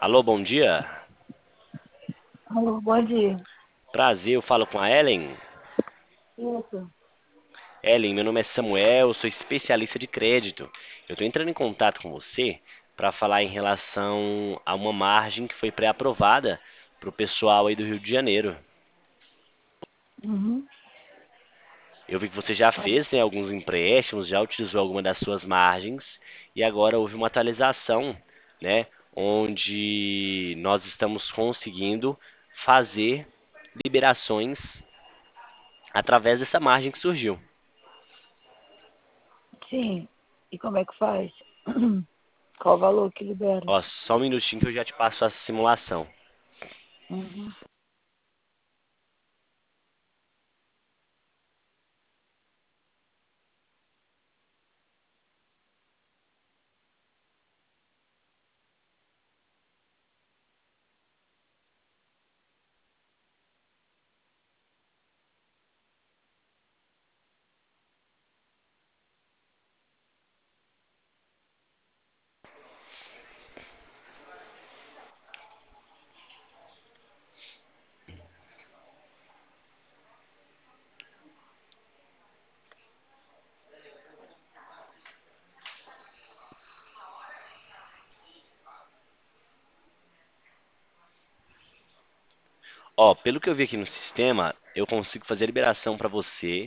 Alô, bom dia. Alô, bom dia. Prazer, eu falo com a Ellen. Isso. Ellen, meu nome é Samuel, eu sou especialista de crédito. Eu estou entrando em contato com você para falar em relação a uma margem que foi pré-aprovada para o pessoal aí do Rio de Janeiro. Uhum. Eu vi que você já fez, né, alguns empréstimos, já utilizou alguma das suas margens e agora houve uma atualização, né, onde nós estamos conseguindo fazer liberações através dessa margem que surgiu. Sim. E como é que faz? Qual o valor que libera? Ó, só um minutinho que eu já te passo a simulação. Uhum. Ó, pelo que eu vi aqui no sistema, eu consigo fazer a liberação para você